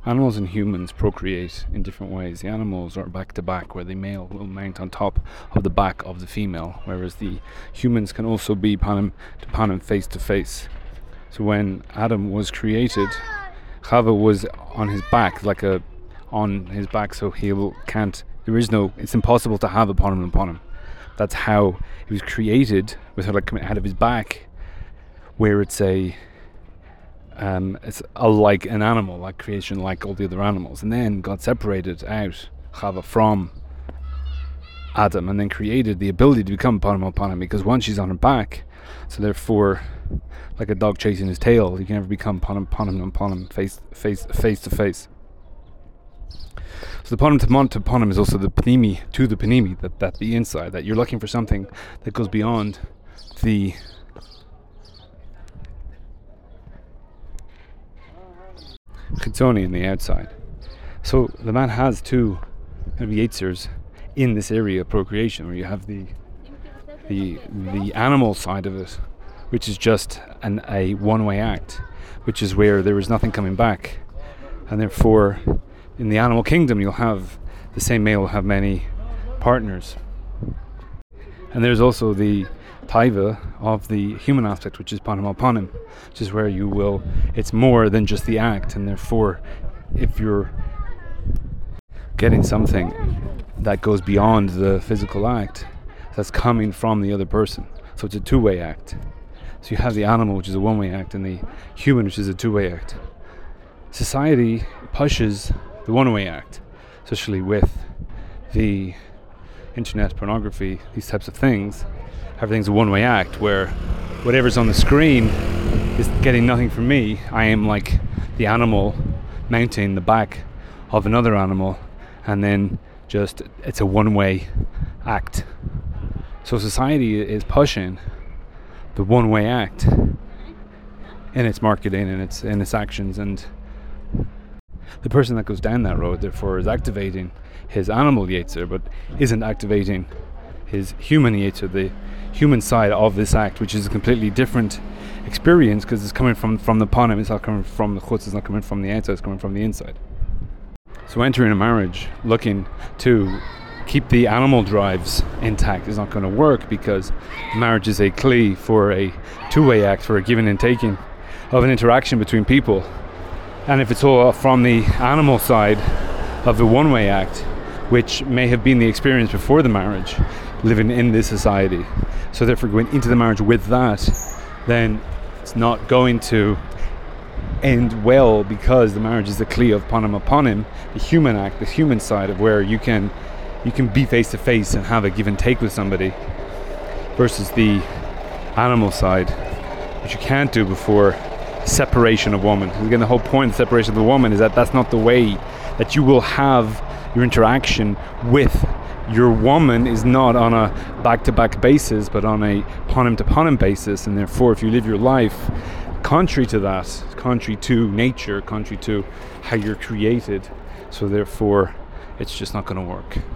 Animals and humans procreate in different ways. The animals are back to back, where the male will mount on top of the back of the female, whereas the humans can also be panim to panim, face to face. So when Adam was created, Chava was on his back, so it's impossible to have a panim and panim. That's how he was created, with her like coming out of his back, where it's like an animal, like creation, like all the other animals. And then God separated out Chava from Adam, and then created the ability to become panim panim, because once she's on her back, so therefore, like a dog chasing his tail, you can never become panim panim, face to face. So the panim to panim is also the panimi to the panimi, that the inside, that you're looking for something that goes beyond the chitzoni in the outside. So the man has two kind of yitzers in this area of procreation, where you have the animal side of it, which is just a one-way act, which is where there is nothing coming back, and therefore in the animal kingdom you'll have the same male will have many partners. And there's also the taiva of the human aspect, which is panim panim, which is where it's more than just the act, and therefore if you're getting something that goes beyond the physical act, that's coming from the other person, so it's a two-way act. So you have the animal, which is a one-way act, and the human, which is a two-way act. Society pushes the one-way act, especially with the internet, pornography, these types of things. Everything's a one-way act, where whatever's on the screen is getting nothing from me. I am like the animal mounting the back of another animal, and then just it's a one-way act. So society is pushing the one-way act in its marketing and in its actions, and the person that goes down that road therefore is activating his animal yetzer, but isn't activating his human yetzer, the human side of this act, which is a completely different experience, because it's coming from the panim. It's not coming from the chutz, it's not coming from the outside, it's coming from the inside. So entering a marriage looking to keep the animal drives intact is not going to work, because marriage is a kli for a two-way act, for a giving and taking of an interaction between people. And if it's all from the animal side of the one-way act, which may have been the experience before the marriage, living in this society, so therefore going into the marriage with that, then it's not going to end well, because the marriage is the kli of panim panim, the human act, the human side of where you can be face to face and have a give and take with somebody, versus the animal side, which you can't do before separation of woman. Again, the whole point of separation of the woman is that that's not the way that you will have your interaction with your woman, is not on a back-to-back basis, but on a panim-to-panim basis. And therefore, if you live your life contrary to that, contrary to nature, contrary to how you're created, so therefore it's just not going to work.